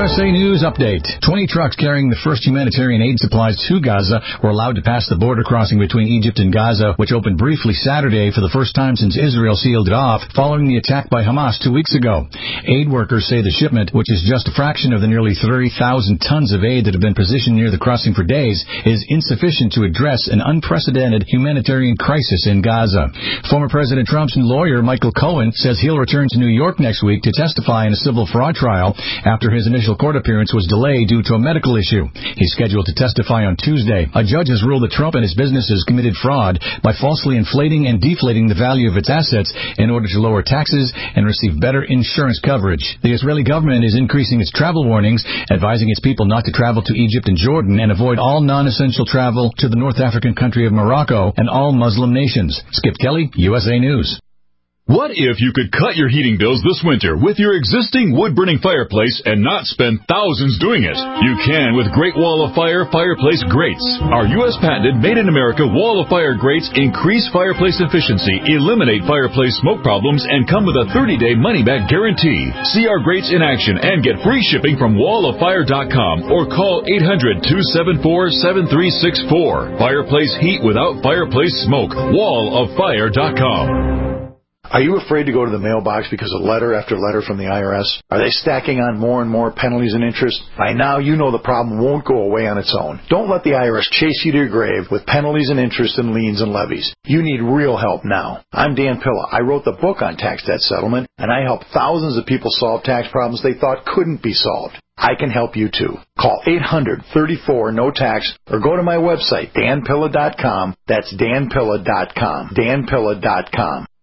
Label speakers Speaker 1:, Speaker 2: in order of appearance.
Speaker 1: USA News Update. 20 trucks carrying the first humanitarian aid supplies to Gaza were allowed to pass the border crossing between Egypt and Gaza, which opened briefly Saturday for the first time since Israel sealed it off following the attack by Hamas 2 weeks ago. Aid workers say the shipment, which is just a fraction of the nearly 30,000 tons of aid that have been positioned near the crossing for days, is insufficient to address an unprecedented humanitarian crisis in Gaza. Former President Trump's lawyer, Michael Cohen, says he'll return to New York next week to testify in a civil fraud trial after his initial court appearance was delayed due to a medical issue. He's scheduled to testify on Tuesday. A judge has ruled that Trump and his businesses committed fraud by falsely inflating and deflating the value of its assets in order to lower taxes and receive better insurance coverage. The Israeli government is increasing its travel warnings, advising its people not to travel to Egypt and Jordan and avoid all non-essential travel to the North African country of Morocco and all Muslim nations. Skip Kelly, USA News.
Speaker 2: What if you could cut your heating bills this winter with your existing wood-burning fireplace and not spend thousands doing it? You can with Great Wall of Fire fireplace grates. Our U.S. patented made-in-America Wall of Fire grates increase fireplace efficiency, eliminate fireplace smoke problems, and come with a 30-day money-back guarantee. See our grates in action and get free shipping from walloffire.com or call 800-274-7364. Fireplace heat without fireplace smoke. walloffire.com.
Speaker 3: Are you afraid to go to the mailbox because of letter after letter from the IRS? Are they stacking on more and more penalties and interest? By now, you know the problem won't go away on its own. Don't let the IRS chase you to your grave with penalties and interest and liens and levies. You need real help now. I'm Dan Pilla. I wrote the book on tax debt settlement, and I help thousands of people solve tax problems they thought couldn't be solved. I can help you too. Call 800-34-NO-TAX or go to my website, danpilla.com. That's danpilla.com. danpilla.com.